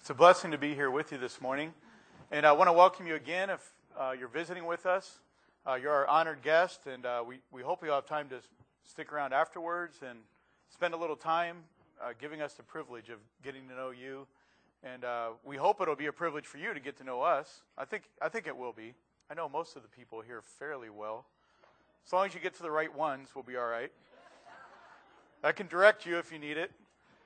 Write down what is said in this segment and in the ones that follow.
It's a blessing to be here with you this morning. And I want to welcome you again if you're visiting with us. You're our honored guest, and we hope you'll have time to stick around afterwards and spend a little time giving us the privilege of getting to know you. And we hope it'll be a privilege for you to get to know us. I think it will be. I know most of the people here fairly well. As long as you get to the right ones, we'll be all right. I can direct you if you need it.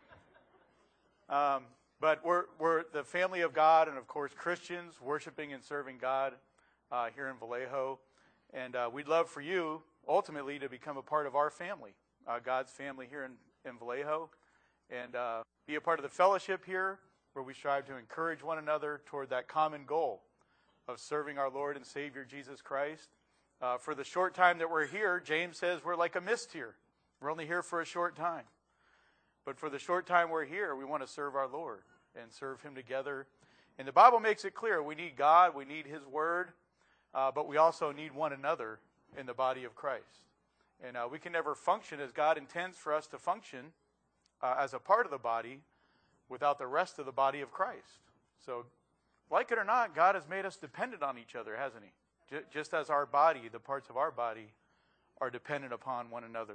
But we're the family of God, and of course Christians worshiping and serving God here in Vallejo. And we'd love for you ultimately to become a part of our family, God's family here in Vallejo, and be a part of the fellowship here where we strive to encourage one another toward that common goal of serving our Lord and Savior Jesus Christ. For the short time that we're here, James says we're like a mist here. We're only here for a short time. But for the short time we're here, we want to serve our Lord and serve Him together. And the Bible makes it clear we need God, we need His Word, but we also need one another in the body of Christ. And we can never function as God intends for us to function as a part of the body without the rest of the body of Christ. So, like it or not, God has made us dependent on each other, hasn't He? Just as our body, the parts of our body, are dependent upon one another.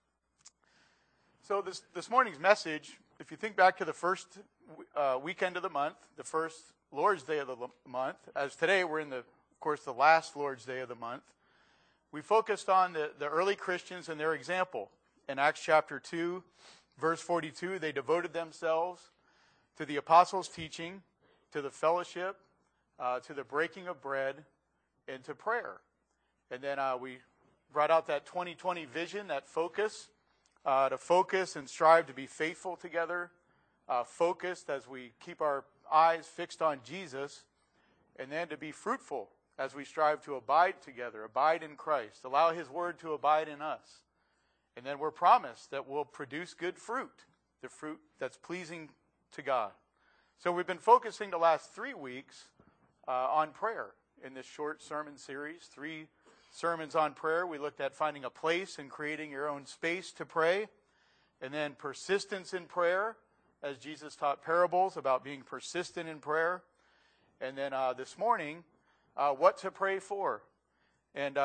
So this morning's message, if you think back to the first weekend of the month, the first Lord's Day of the month, as today we're in of course, the last Lord's Day of the month, we focused on the early Christians and their example. In Acts chapter 2, verse 42, they devoted themselves to the apostles' teaching, to the fellowship, to the breaking of bread, and to prayer. And then we brought out that 2020 vision, that focus, to focus and strive to be faithful together, focused as we keep our eyes fixed on Jesus, and then to be fruitful as we strive to abide together, abide in Christ, allow His Word to abide in us. And then we're promised that we'll produce good fruit, the fruit that's pleasing to God. So we've been focusing the last 3 weeks on prayer in this short sermon series, 3 sermons on prayer. We looked at finding a place and creating your own space to pray, and then persistence in prayer, as Jesus taught parables about being persistent in prayer. And then this morning, what to pray for. And,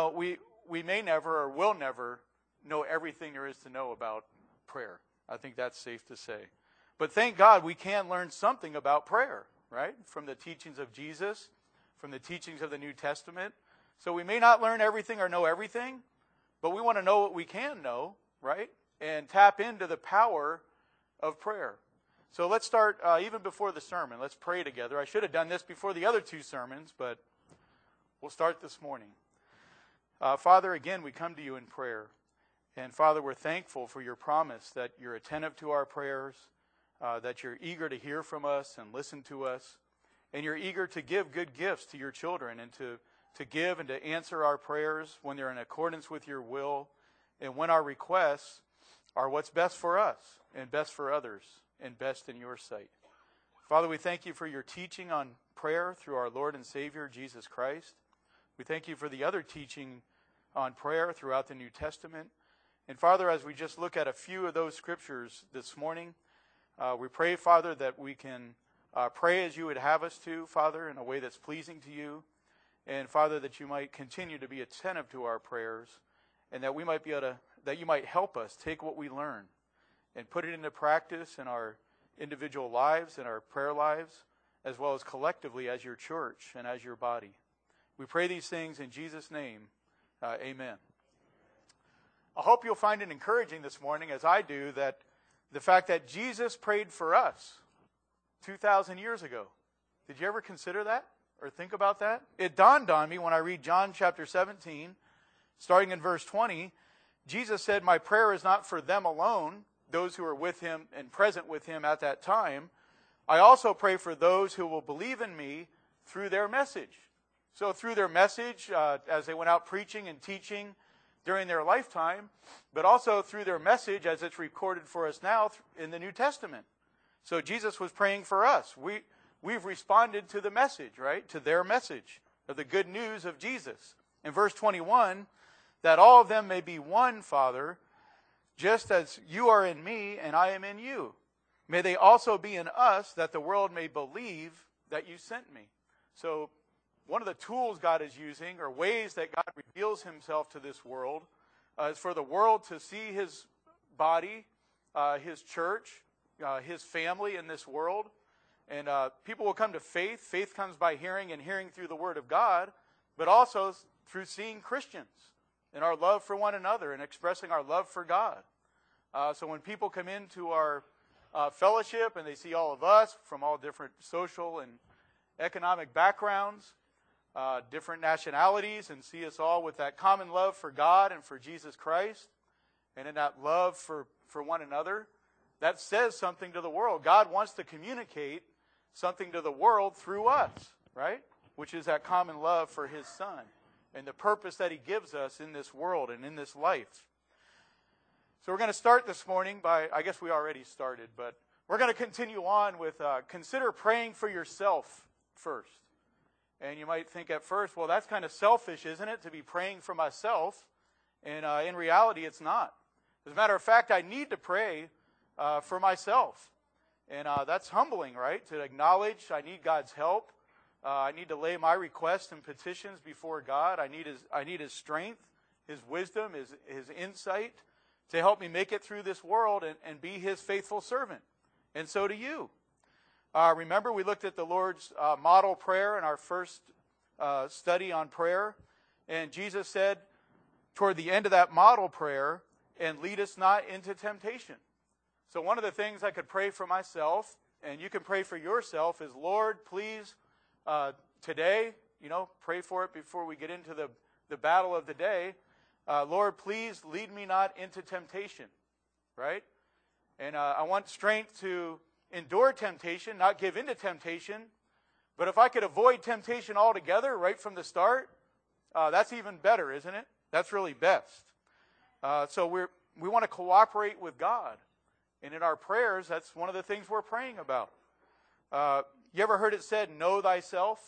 we may never or will never know everything there is to know about prayer. I think that's safe to say. But thank God we can learn something about prayer, right? From the teachings of Jesus, from the teachings of the New Testament. So we may not learn everything or know everything, but we want to know what we can know, right? And tap into the power of prayer. So let's start even before the sermon. Let's pray together. I should have done this before the other 2 sermons, but we'll start this morning. Father, again, we come to you in prayer. And Father, we're thankful for your promise that you're attentive to our prayers, that you're eager to hear from us and listen to us, and you're eager to give good gifts to your children and to give and to answer our prayers when they're in accordance with your will, and when our requests are what's best for us and best for others and best in your sight. Father, we thank you for your teaching on prayer through our Lord and Savior, Jesus Christ. We thank you for the other teaching on prayer throughout the New Testament. And Father, as we just look at a few of those scriptures this morning, we pray, Father, that we can pray as you would have us to, Father, in a way that's pleasing to you. And Father, that you might continue to be attentive to our prayers, and that we might be able to, that you might help us take what we learn and put it into practice in our individual lives, in our prayer lives, as well as collectively as your church and as your body. We pray these things in Jesus' name. Amen. I hope you'll find it encouraging this morning, as I do, that the fact that Jesus prayed for us 2,000 years ago. Did you ever consider that or think about that? It dawned on me when I read John chapter 17, starting in verse 20. Jesus said, "My prayer is not for them alone, those who are with him and present with him at that time. I also pray for those who will believe in me through their message." So through their message, as they went out preaching and teaching during their lifetime, but also through their message as it's recorded for us now in the New Testament. So Jesus was praying for us. We've responded to the message, right? To their message of the good news of Jesus. In verse 21, that all of them may be one, Father, just as you are in me and I am in you. may they also be in us, that the world may believe that you sent me. So one of the tools God is using, or ways that God reveals himself to this world, is for the world to see his body, his church, his family in this world. And people will come to faith. Faith comes by hearing, and hearing through the Word of God, but also through seeing Christians and our love for one another and expressing our love for God. So when people come into our fellowship and they see all of us from all different social and economic backgrounds, different nationalities, and see us all with that common love for God and for Jesus Christ, and in that love for one another, that says something to the world. God wants to communicate something to the world through us, right? Which is that common love for his Son and the purpose that he gives us in this world and in this life. So we're going to start this morning by, I guess we already started, but we're going to continue on with consider praying for yourself first. And you might think at first, well, that's kind of selfish, isn't it, to be praying for myself? And in reality, it's not. As a matter of fact, I need to pray for myself. And that's humbling, right? To acknowledge I need God's help. I need to lay my requests and petitions before God. I need his strength, his wisdom, his insight to help me make it through this world and be his faithful servant. And so do you. Remember, we looked at the Lord's model prayer in our first study on prayer. And Jesus said toward the end of that model prayer, and lead us not into temptation. So one of the things I could pray for myself, and you can pray for yourself, is, Lord, please, today, pray for it before we get into the battle of the day. Lord, please lead me not into temptation, right? And I want strength to endure temptation, not give into temptation. But if I could avoid temptation altogether right from the start, that's even better, isn't it? That's really best. So we want to cooperate with God. And in our prayers, that's one of the things we're praying about. You ever heard it said, know thyself?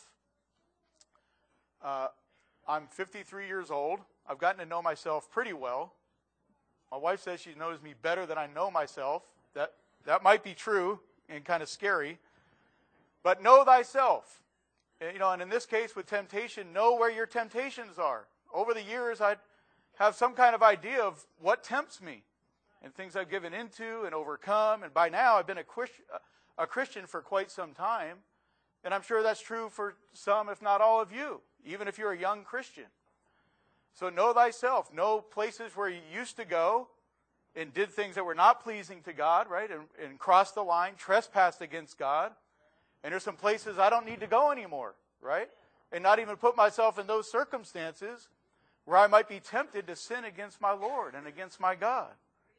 I'm 53 years old. I've gotten to know myself pretty well. My wife says she knows me better than I know myself. That might be true and kind of scary. But know thyself. And in this case with temptation, know where your temptations are. Over the years, I'd have some kind of idea of what tempts me and things I've given into and overcome. And by now, I've been a Christian for quite some time. And I'm sure that's true for some, if not all of you, even if you're a young Christian. So know thyself. Know places where you used to go and did things that were not pleasing to God, right? And crossed the line, trespassed against God. And there's some places I don't need to go anymore, right? And not even put myself in those circumstances where I might be tempted to sin against my Lord and against my God.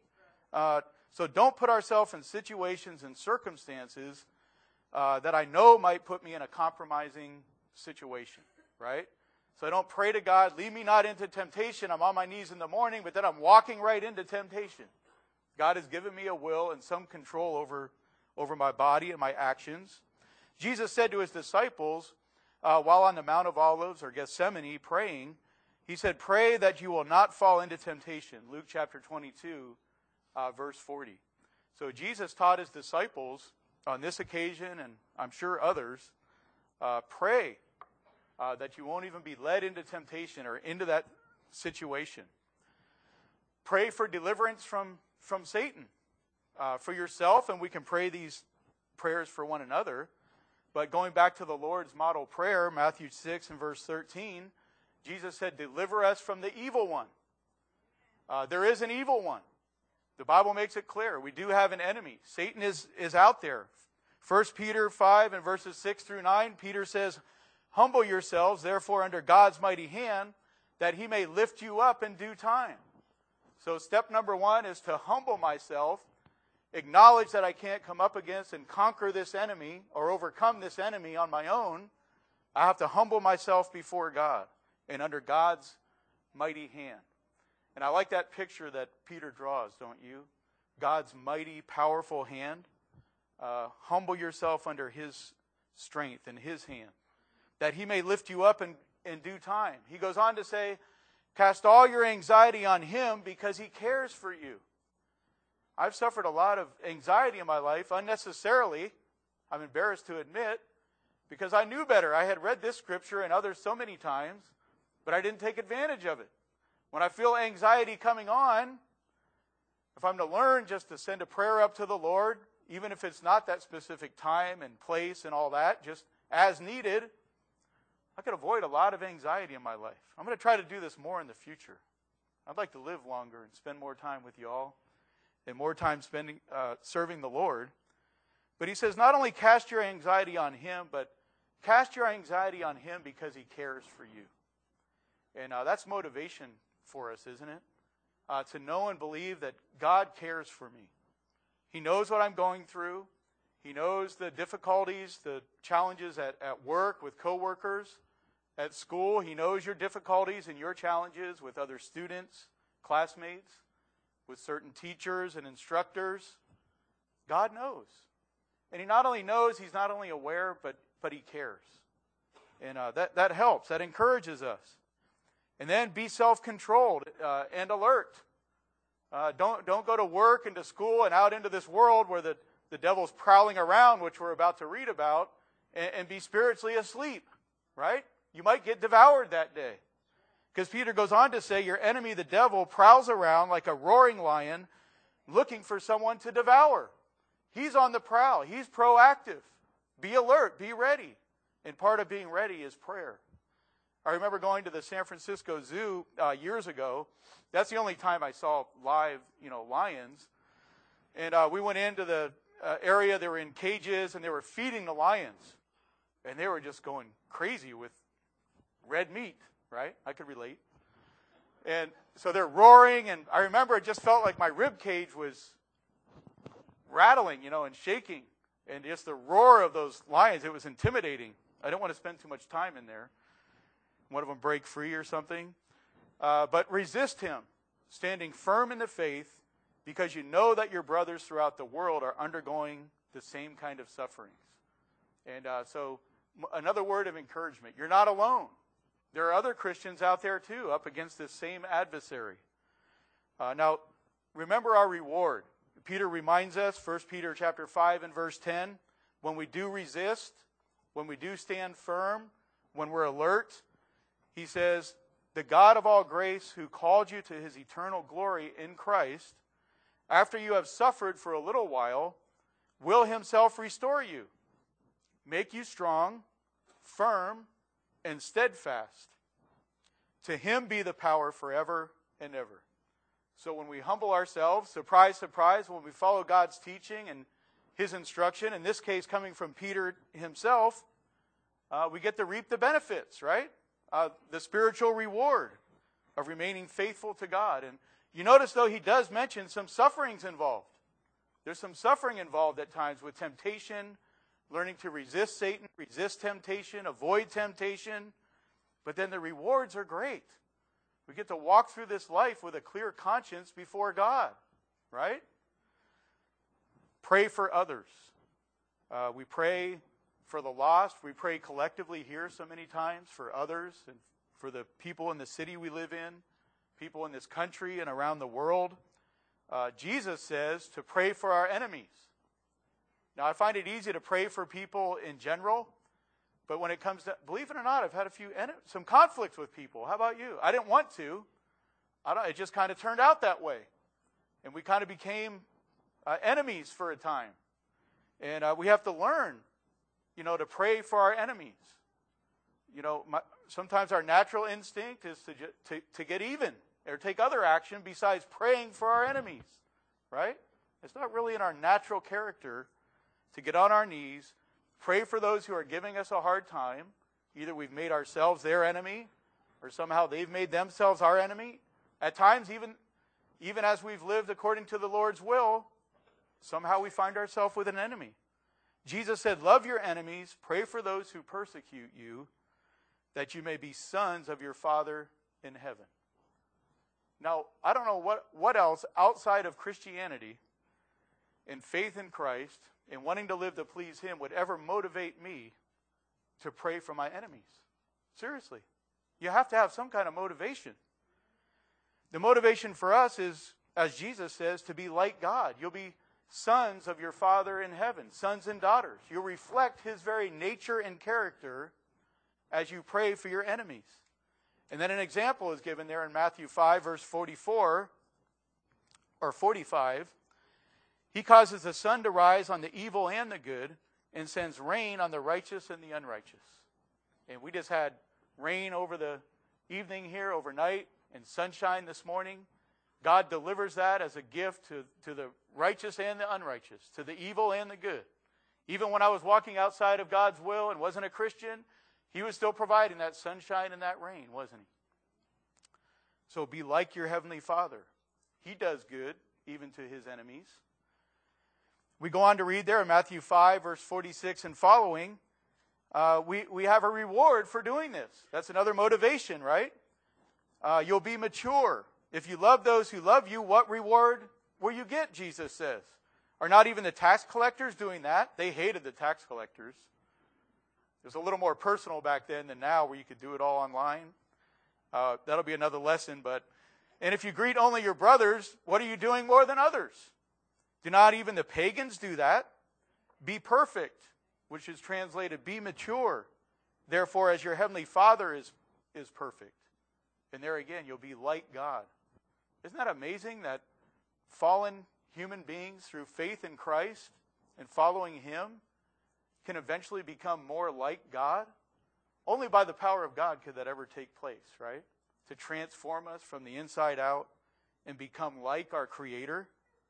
So don't put ourselves in situations and circumstances that I know might put me in a compromising situation, right? So I don't pray to God, lead me not into temptation. I'm on my knees in the morning, but then I'm walking right into temptation. God has given me a will and some control over my body and my actions. Jesus said to his disciples, while on the Mount of Olives or Gethsemane praying, he said, pray that you will not fall into temptation. Luke chapter 22, verse 40. So Jesus taught his disciples on this occasion, and I'm sure others, pray that you won't even be led into temptation or into that situation. Pray for deliverance from Satan, for yourself, and we can pray these prayers for one another. But going back to the Lord's model prayer, Matthew 6 and verse 13, Jesus said, deliver us from the evil one. There is an evil one. The Bible makes it clear. We do have an enemy. Satan is out there. 1 Peter 5 and verses 6 through 9, Peter says, humble yourselves, therefore, under God's mighty hand, that he may lift you up in due time. So step number one is to humble myself, acknowledge that I can't come up against and conquer this enemy or overcome this enemy on my own. I have to humble myself before God and under God's mighty hand. And I like that picture that Peter draws, don't you? God's mighty, powerful hand. Humble yourself under his strength and his hand, that he may lift you up in due time. He goes on to say, cast all your anxiety on him because he cares for you. I've suffered a lot of anxiety in my life unnecessarily, I'm embarrassed to admit, because I knew better. I had read this scripture and others so many times, but I didn't take advantage of it. When I feel anxiety coming on, if I'm to learn just to send a prayer up to the Lord, even if it's not that specific time and place and all that, just as needed, I could avoid a lot of anxiety in my life. I'm going to try to do this more in the future. I'd like to live longer and spend more time with you all and more time spending serving the Lord. But he says, not only cast your anxiety on him, but cast your anxiety on him because he cares for you. And that's motivation for us, isn't it? To know and believe that God cares for me. He knows what I'm going through. He knows the difficulties, the challenges at work with coworkers, at school. He knows your difficulties and your challenges with other students, classmates, with certain teachers and instructors. God knows. And he not only knows, he's not only aware, but he cares. And that helps. That encourages us. And then be self-controlled and alert. Don't go to work and to school and out into this world where the devil's prowling around, which we're about to read about, and be spiritually asleep, right? You might get devoured that day. Because Peter goes on to say, your enemy, the devil, prowls around like a roaring lion looking for someone to devour. He's on the prowl. He's proactive. Be alert. Be ready. And part of being ready is prayer. I remember going to the San Francisco Zoo years ago. That's the only time I saw live, lions. And we went into the area. They were in cages, and they were feeding the lions. And they were just going crazy with red meat, right? I could relate. And so they're roaring, and I remember it just felt like my rib cage was rattling, and shaking. And just the roar of those lions, it was intimidating. I don't want to spend too much time in there. One of them break free or something. But resist him, standing firm in the faith, because you know that your brothers throughout the world are undergoing the same kind of sufferings. And so another word of encouragement. You're not alone. There are other Christians out there too, up against this same adversary. Now, remember our reward. Peter reminds us, 1 Peter chapter 5 and verse 10, when we do resist, when we do stand firm, when we're alert, he says, the God of all grace who called you to his eternal glory in Christ, after you have suffered for a little while, will himself restore you, make you strong, firm, and steadfast. To him be the power forever and ever. So when we humble ourselves, surprise, surprise, when we follow God's teaching and his instruction, in this case coming from Peter himself, we get to reap the benefits, right? The spiritual reward of remaining faithful to God. And you notice, though, he does mention some sufferings involved. There's some suffering involved at times with temptation, learning to resist Satan, resist temptation, avoid temptation. But then the rewards are great. We get to walk through this life with a clear conscience before God, right? Pray for others. We pray for the lost. We pray collectively here so many times for others and for the people in the city we live in, people in this country and around the world. Jesus says to pray for our enemies. Now, I find it easy to pray for people in general, but when it comes to, believe it or not, I've had some conflicts with people. How about you? I didn't want to. It just kind of turned out that way. And we kind of became enemies for a time. And we have to learn, to pray for our enemies. Sometimes our natural instinct is to get even or take other action besides praying for our enemies, right? It's not really in our natural character to get on our knees, pray for those who are giving us a hard time. Either we've made ourselves their enemy, or somehow they've made themselves our enemy. At times, even as we've lived according to the Lord's will, somehow we find ourselves with an enemy. Jesus said, love your enemies, pray for those who persecute you, that you may be sons of your Father in heaven. Now, I don't know what else outside of Christianity and faith in Christ and wanting to live to please him would ever motivate me to pray for my enemies. Seriously. You have to have some kind of motivation. The motivation for us is, as Jesus says, to be like God. You'll be sons of your Father in heaven, sons and daughters. You'll reflect His very nature and character as you pray for your enemies. And then an example is given there in Matthew 5, verse 44, or 45. He causes the sun to rise on the evil and the good, and sends rain on the righteous and the unrighteous. And we just had rain over the evening here, overnight, and sunshine this morning. God delivers that as a gift to the righteous and the unrighteous, to the evil and the good. Even when I was walking outside of God's will and wasn't a Christian, He was still providing that sunshine and that rain, wasn't He? So be like your Heavenly Father. He does good, even to His enemies. We go on to read there in Matthew 5, verse 46 and following. We have a reward for doing this. That's another motivation, right? You'll be mature. If you love those who love you, what reward will you get, Jesus says? Are not even the tax collectors doing that? They hated the tax collectors. It was a little more personal back then than now, where you could do it all online. That'll be another lesson. And if you greet only your brothers, what are you doing more than others? Do not even the pagans do that? Be perfect, which is translated, be mature. Therefore, as your Heavenly Father is perfect. And there again, you'll be like God. Isn't that amazing that fallen human beings, through faith in Christ and following Him, can eventually become more like God? Only by the power of God could that ever take place, right? To transform us from the inside out and become like our Creator.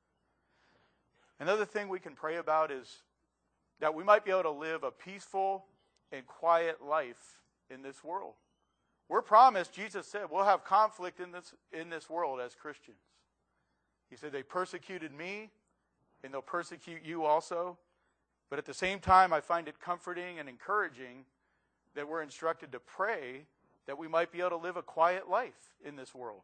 Another thing we can pray about is that we might be able to live a peaceful and quiet life in this world. We're promised, Jesus said, we'll have conflict in this world as Christians. He said, they persecuted me, and they'll persecute you also. But at the same time, I find it comforting and encouraging that we're instructed to pray that we might be able to live a quiet life in this world.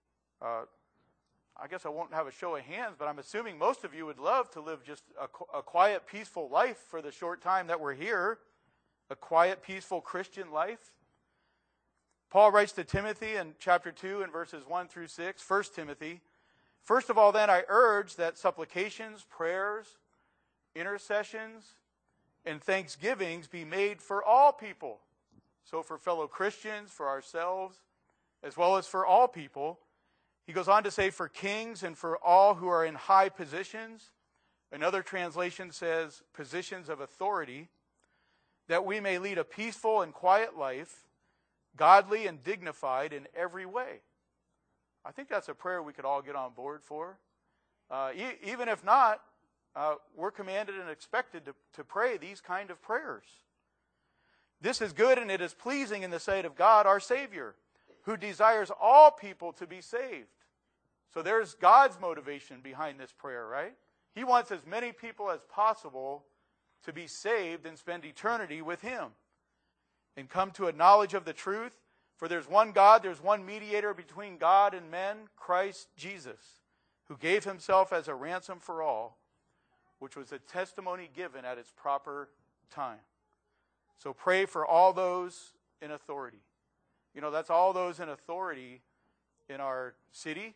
I guess I won't have a show of hands, but I'm assuming most of you would love to live just a quiet, peaceful life for the short time that we're here. A quiet, peaceful Christian life. Paul writes to Timothy in chapter 2 and verses 1 through 6, 1 Timothy, first of all then I urge that supplications, prayers, intercessions, and thanksgivings be made for all people. So for fellow Christians, for ourselves, as well as for all people. He goes on to say for kings and for all who are in high positions. Another translation says positions of authority, that we may lead a peaceful and quiet life, godly and dignified in every way. I think that's a prayer we could all get on board for. Even if not, we're commanded and expected to pray these kind of prayers. This is good and it is pleasing in the sight of God, our Savior, who desires all people to be saved. So there's God's motivation behind this prayer, right? He wants as many people as possible to be saved and spend eternity with Him and come to a knowledge of the truth. For there's one God, there's one mediator between God and men, Christ Jesus, who gave Himself as a ransom for all, which was a testimony given at its proper time. So pray for all those in authority. You know, that's all those in authority in our city.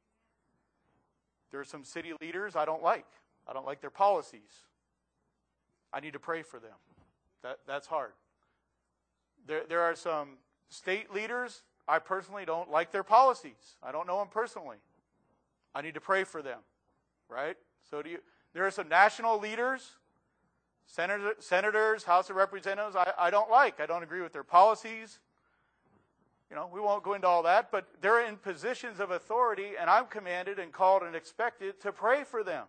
There are some city leaders I don't like. I don't like their policies. I need to pray for them. That's hard. There are some state leaders, I personally don't like their policies. I don't know them personally. I need to pray for them, right? There are some national leaders, senators, House of Representatives, I don't like. I don't agree with their policies. You know, we won't go into all that, but they're in positions of authority, and I'm commanded and called and expected to pray for them.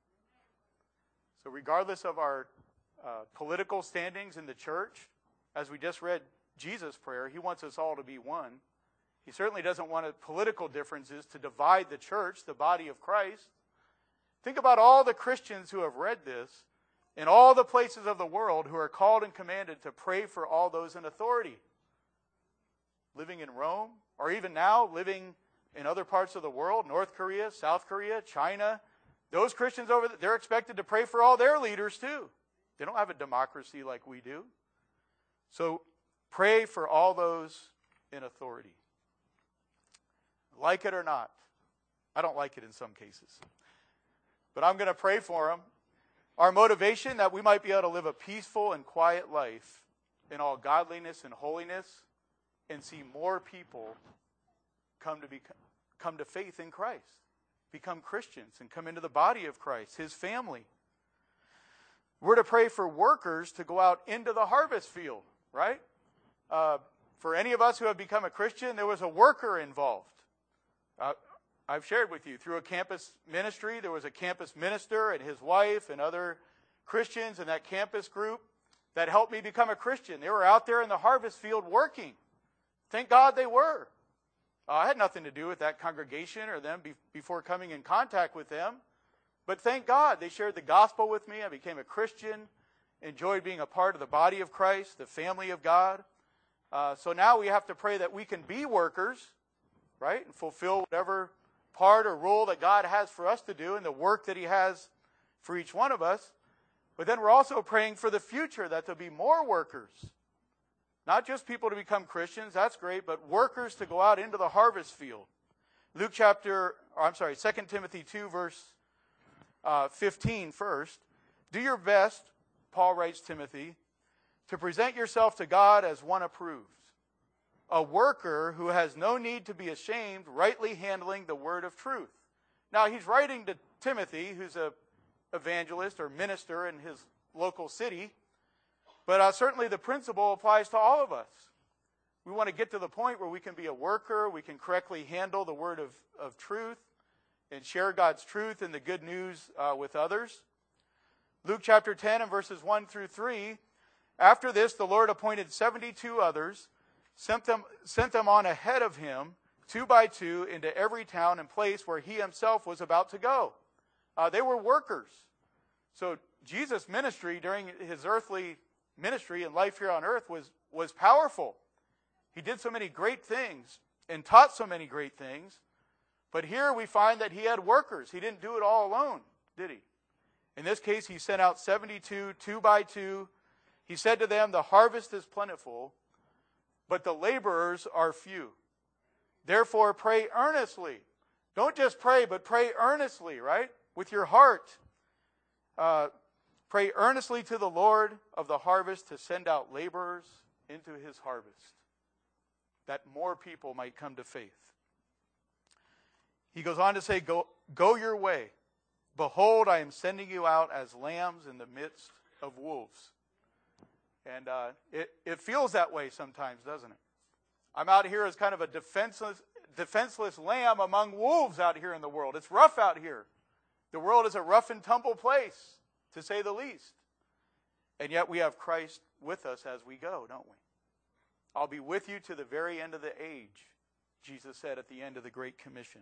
So regardless of our political standings in the church, as we just read Jesus' prayer, He wants us all to be one. He certainly doesn't want political differences to divide the church, the body of Christ. Think about all the Christians who have read this in all the places of the world who are called and commanded to pray for all those in authority. Living in Rome, or even now living in other parts of the world, North Korea, South Korea, China. Those Christians over there, they're expected to pray for all their leaders too. They don't have a democracy like we do. So pray for all those in authority. Like it or not, I don't like it in some cases. But I'm going to pray for them. Our motivation, that we might be able to live a peaceful and quiet life in all godliness and holiness, and see more people come to faith in Christ, become Christians, and come into the body of Christ, his family. We're to pray for workers to go out into the harvest field, right? For any of us who have become a Christian, there was a worker involved. I've shared with you, through a campus ministry, there was a campus minister and his wife and other Christians in that campus group that helped me become a Christian. They were out there in the harvest field working. Thank God they were. I had nothing to do with that congregation or them before coming in contact with them. But thank God they shared the gospel with me. I became a Christian, enjoyed being a part of the body of Christ, the family of God. So now we have to pray that we can be workers, right, and fulfill whatever part or role that God has for us to do and the work that he has for each one of us. But then we're also praying for the future, that there'll be more workers. Not just people to become Christians, that's great, but workers to go out into the harvest field. 2 Timothy 2, verse 15 first. Do your best, Paul writes Timothy, to present yourself to God as one approved, a worker who has no need to be ashamed, rightly handling the word of truth. Now, he's writing to Timothy, who's an evangelist or minister in his local city, but certainly the principle applies to all of us. We want to get to the point where we can be a worker, we can correctly handle the word of truth, and share God's truth and the good news with others. Luke chapter 10 and verses 1 through 3, after this the Lord appointed 72 others, sent them on ahead of him, 2 by 2, into every town and place where he himself was about to go. They were workers. So Jesus' ministry during his earthly ministry and life here on earth was powerful. He did so many great things and taught so many great things. But here we find that he had workers. He didn't do it all alone, did he? In this case, he sent out 72, 2 by 2. He said to them, the harvest is plentiful, but the laborers are few. Therefore, pray earnestly. Don't just pray, but pray earnestly, right? With your heart. Pray earnestly to the Lord of the harvest to send out laborers into his harvest, that more people might come to faith. He goes on to say, go your way. Behold, I am sending you out as lambs in the midst of wolves. And it feels that way sometimes, doesn't it? I'm out here as kind of a defenseless lamb among wolves out here in the world. It's rough out here. The world is a rough and tumble place, to say the least. And yet we have Christ with us as we go, don't we? I'll be with you to the very end of the age, Jesus said at the end of the Great Commission.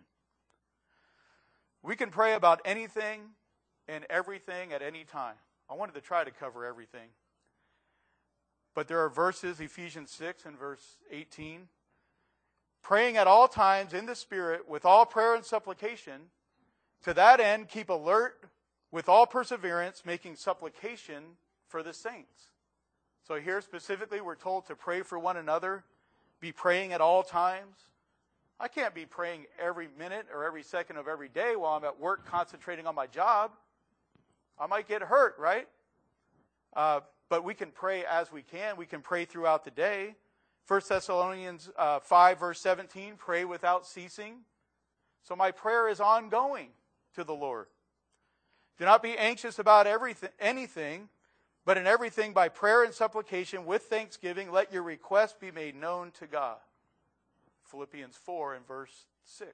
We can pray about anything and everything at any time. I wanted to try to cover everything. But there are verses, Ephesians 6 and verse 18. Praying at all times in the Spirit with all prayer and supplication. To that end, keep alert with all perseverance, making supplication for the saints. So here specifically we're told to pray for one another, be praying at all times. I can't be praying every minute or every second of every day while I'm at work concentrating on my job. I might get hurt, right? But we can pray as we can. We can pray throughout the day. 1 Thessalonians 5 verse 17, pray without ceasing. So my prayer is ongoing to the Lord. Do not be anxious about anything, but in everything by prayer and supplication with thanksgiving, let your requests be made known to God. Philippians 4 and verse 6.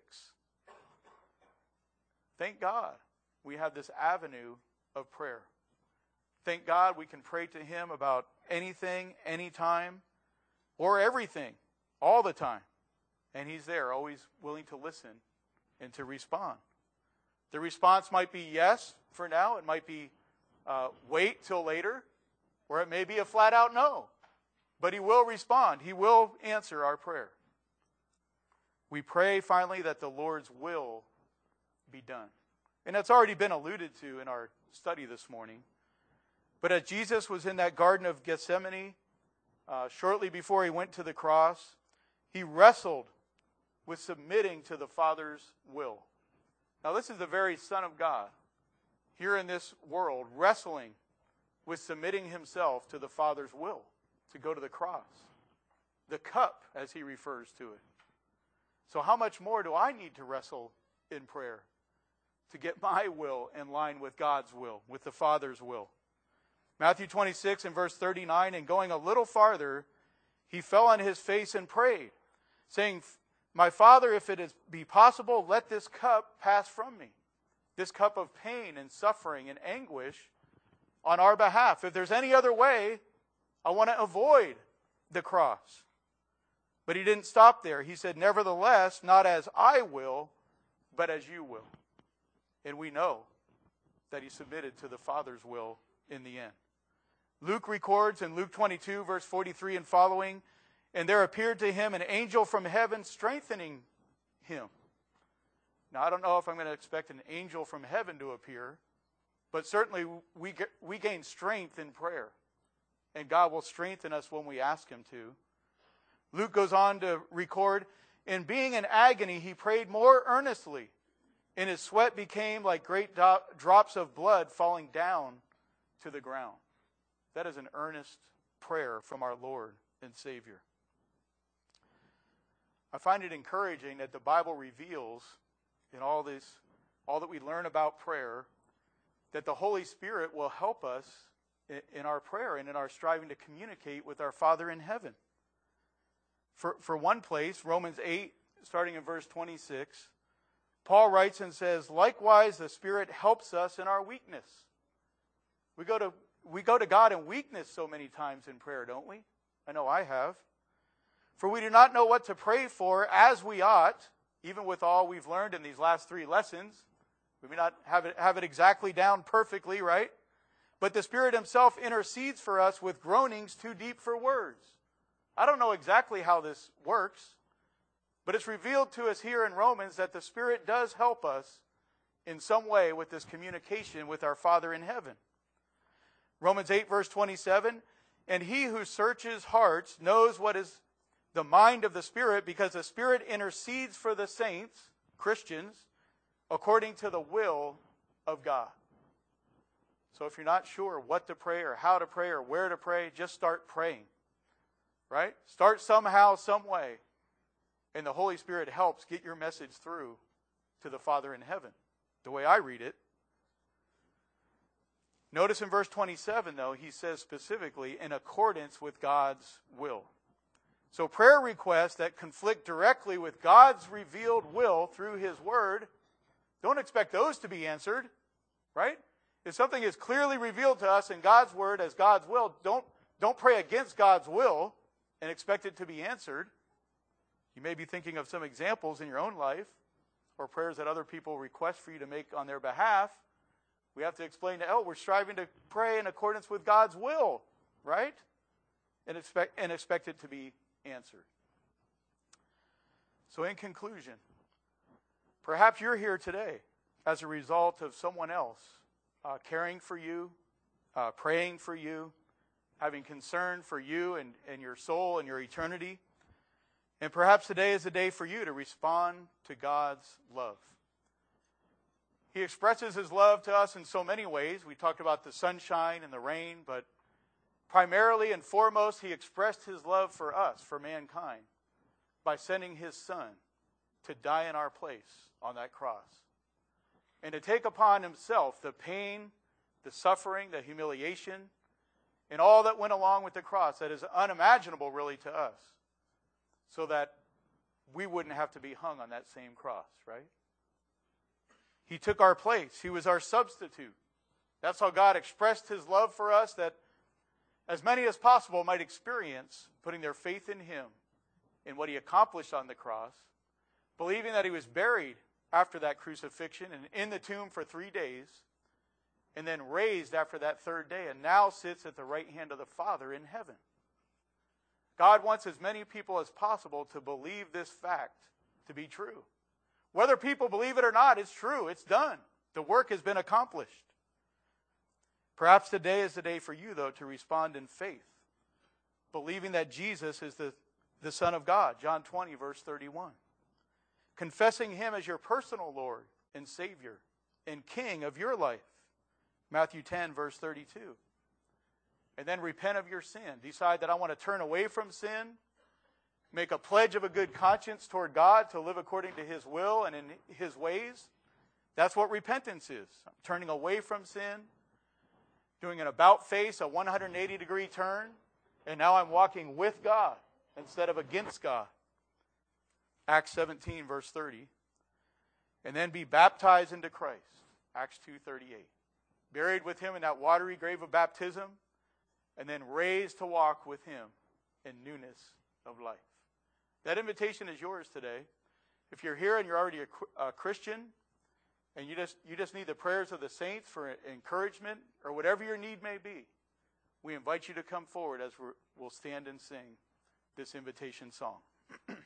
Thank God we have this avenue of prayer. Thank God we can pray to him about anything, anytime, or everything, all the time. And he's there, always willing to listen and to respond. The response might be yes for now. It might be wait till later. Or it may be a flat out no. But he will respond. He will answer our prayer. We pray finally that the Lord's will be done. And that's already been alluded to in our study this morning. But as Jesus was in that Garden of Gethsemane, shortly before he went to the cross, he wrestled with submitting to the Father's will. Now this is the very Son of God here in this world wrestling with submitting himself to the Father's will to go to the cross. The cup, as he refers to it. So how much more do I need to wrestle in prayer to get my will in line with God's will, with the Father's will? Matthew 26 and verse 39, and going a little farther, he fell on his face and prayed, saying, My Father, if it be possible, let this cup pass from me. This cup of pain and suffering and anguish on our behalf. If there's any other way, I want to avoid the cross. But he didn't stop there. He said, Nevertheless, not as I will, but as you will. And we know that he submitted to the Father's will in the end. Luke records in Luke 22, verse 43 and following, and there appeared to him an angel from heaven strengthening him. Now, I don't know if I'm going to expect an angel from heaven to appear, but certainly we gain strength in prayer. And God will strengthen us when we ask him to. Luke goes on to record, in being in agony, he prayed more earnestly, and his sweat became like great drops of blood falling down to the ground. That is an earnest prayer from our Lord and Savior. I find it encouraging that the Bible reveals in all that we learn about prayer, that the Holy Spirit will help us in our prayer and in our striving to communicate with our Father in heaven. For one place, Romans 8, starting in verse 26, Paul writes and says, Likewise, the Spirit helps us in our weakness. We go to God in weakness so many times in prayer, don't we? I know I have. For we do not know what to pray for as we ought, even with all we've learned in these last 3 lessons. We may not have it exactly down perfectly, right? But the Spirit himself intercedes for us with groanings too deep for words. I don't know exactly how this works, but it's revealed to us here in Romans that the Spirit does help us in some way with this communication with our Father in heaven. Romans 8, verse 27, and he who searches hearts knows what is the mind of the Spirit, because the Spirit intercedes for the saints, Christians, according to the will of God. So if you're not sure what to pray or how to pray or where to pray, just start praying. Right? Start somehow, some way. And the Holy Spirit helps get your message through to the Father in heaven. The way I read it. Notice in verse 27, though, he says specifically, in accordance with God's will. So prayer requests that conflict directly with God's revealed will through his word, don't expect those to be answered. Right? If something is clearly revealed to us in God's word as God's will, don't pray against God's will and expect it to be answered. You may be thinking of some examples in your own life or prayers that other people request for you to make on their behalf. We have to explain that, we're striving to pray in accordance with God's will, right? And expect it to be answered. So in conclusion, perhaps you're here today as a result of someone else caring for you, praying for you, having concern for you and your soul and your eternity. And perhaps today is the day for you to respond to God's love. He expresses his love to us in so many ways. We talked about the sunshine and the rain, but primarily and foremost, he expressed his love for us, for mankind, by sending his Son to die in our place on that cross. And to take upon himself the pain, the suffering, the humiliation, and all that went along with the cross that is unimaginable really to us, so that we wouldn't have to be hung on that same cross, right? He took our place. He was our substitute. That's how God expressed his love for us, that as many as possible might experience putting their faith in him, in what he accomplished on the cross, believing that he was buried after that crucifixion and in the tomb for 3 days, and then raised after that 3rd day, and now sits at the right hand of the Father in heaven. God wants as many people as possible to believe this fact to be true. Whether people believe it or not, it's true. It's done. The work has been accomplished. Perhaps today is the day for you, though, to respond in faith, believing that Jesus is the Son of God, John 20, verse 31. Confessing him as your personal Lord and Savior and King of your life. Matthew 10, verse 32. And then repent of your sin. Decide that I want to turn away from sin. Make a pledge of a good conscience toward God to live according to His will and in His ways. That's what repentance is. Turning away from sin, doing an about-face, a 180-degree turn, and now I'm walking with God instead of against God. Acts 17, verse 30. And then be baptized into Christ. Acts 2:38. Buried with Him in that watery grave of baptism, and then raised to walk with Him in newness of life. That invitation is yours today. If you're here and you're already a Christian, and you just need the prayers of the saints for encouragement, or whatever your need may be, we invite you to come forward as we'll stand and sing this invitation song.